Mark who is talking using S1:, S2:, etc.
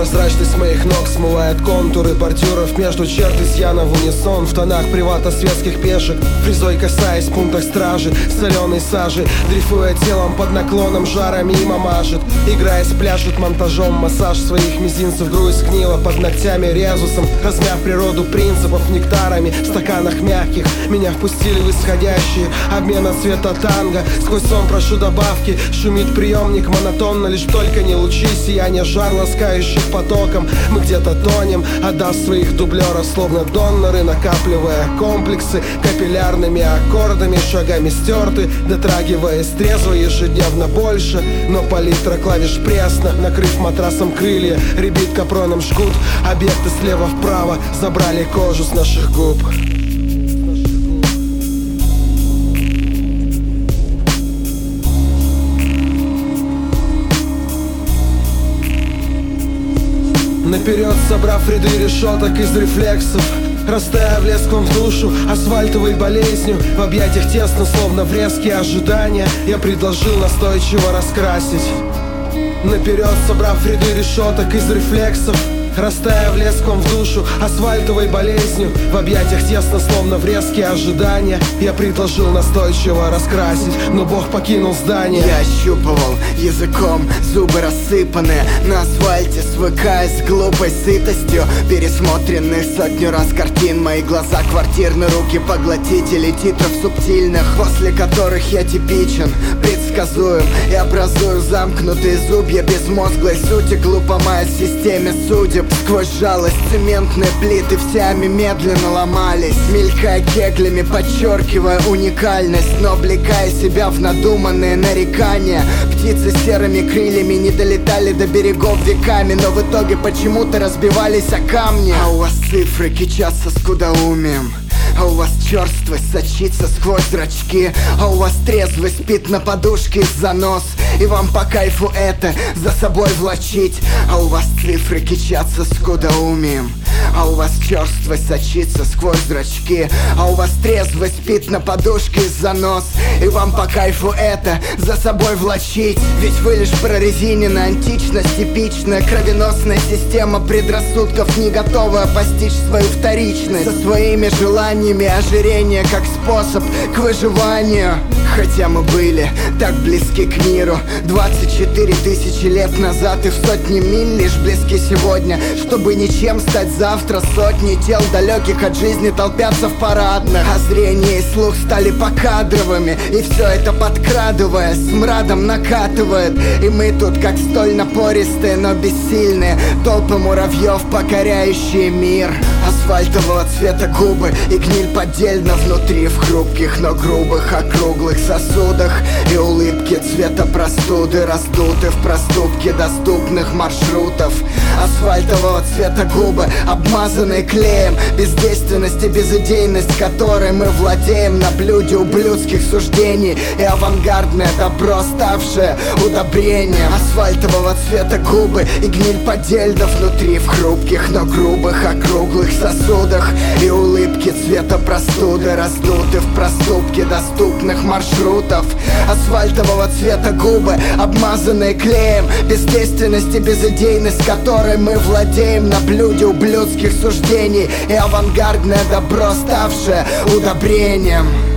S1: Прозрачность моих ног смывает контуры бордюров между черт изъяна в унисон. В тонах привата светских пешек, фрезой касаясь в пунктах стражи соленой сажи. Дрейфуя телом под наклоном, жара мимо мажет. Играясь, пляшет монтажом массаж своих мизинцев. Грудь сгнила под ногтями резусом, размяв природу принципов нектарами в стаканах мягких. Меня впустили в исходящие обмена цвета танго. Сквозь сон прошу добавки, шумит приемник монотонно. Лишь только не лучи сияния жар, ласкающих потоком. Мы где-то тонем, отдав своих дублеров, словно доноры, накапливая комплексы капиллярными аккордами, шагами стерты, дотрагиваясь трезво ежедневно больше. Но палитра клавиш пресна, накрыв матрасом крылья, ребит капроном жгут. Объекты слева вправо забрали кожу с наших губ. Наперед собрав ряды решеток из рефлексов, растая блеском в душу асфальтовой болезнью. В объятиях тесно, словно врезки ожидания, я предложил настойчиво раскрасить. Наперед собрав ряды решеток из рефлексов, растая блеском в душу асфальтовой болезнью. В объятиях тесно, словно врезки ожидания, я предложил настойчиво раскрасить, но Бог покинул здание.
S2: Я ощупывал языком зубы рассыпанные на асфальте, свыкаясь с глупой сытостью пересмотренных сотню раз картин. Мои глаза квартирные, руки поглотители титров субтильных, после которых я типичен, предсказуем и образую замкнутые зубья безмозглой сути. Глупомая системе судеб. Сквозь жалость цементные плиты всеми медленно ломались, мелькая кеглями, подчеркивая уникальность, но облекая себя в надуманные нарекания. Птицы серыми крыльями не долетали до берегов веками, но в итоге почему-то разбивались о камни. А у вас цифры кичатся скудоумием, а у вас черствость сочится сквозь зрачки, а у вас трезвость спит на подушке из-за нос, и вам по кайфу это за собой влачить. А у вас цифры кичатся скудоумием, а у вас черствость сочится сквозь зрачки, а у вас трезвость спит на подушке из-за нос, и вам по кайфу это за собой влачить. Ведь вы лишь прорезиненная античность, типичная кровеносная система предрассудков, не готовая постичь свою вторичность, со своими желаниями ожирения как способ к выживанию. Хотя мы были так близки к миру 24 тысячи лет назад, и в сотни миль лишь близки сегодня, чтобы ничем стать завтра. Сотни тел, далеких от жизни, толпятся в парадных, а зрение и слух стали покадровыми, и все это подкрадываясь, смрадом накатывает. И мы тут как столь напористые, но бессильные толпы муравьев, покоряющие мир. Асфальтового цвета губы и гниль поддельно внутри, в хрупких, но грубых округлых сосудах. И улыбки цвета простуды раздуты в проступке доступных маршрутов. Асфальтового цвета губы, обмазанные клеем, бездейственность и безыдейность, которой мы владеем на блюде ублюдских суждений, и авангардное добро, ставшее удобрением. Асфальтового цвета губы и гниль поддельно внутри, в хрупких, но грубых округлых сосудах. И улыбки цвета простуды раздуты в проступке доступных маршрутов. Асфальтового цвета губы, обмазанные клеем, бездейственность и безыдейность, которой мы владеем на блюде ублюдских суждений, и авангардное добро, ставшее удобрением.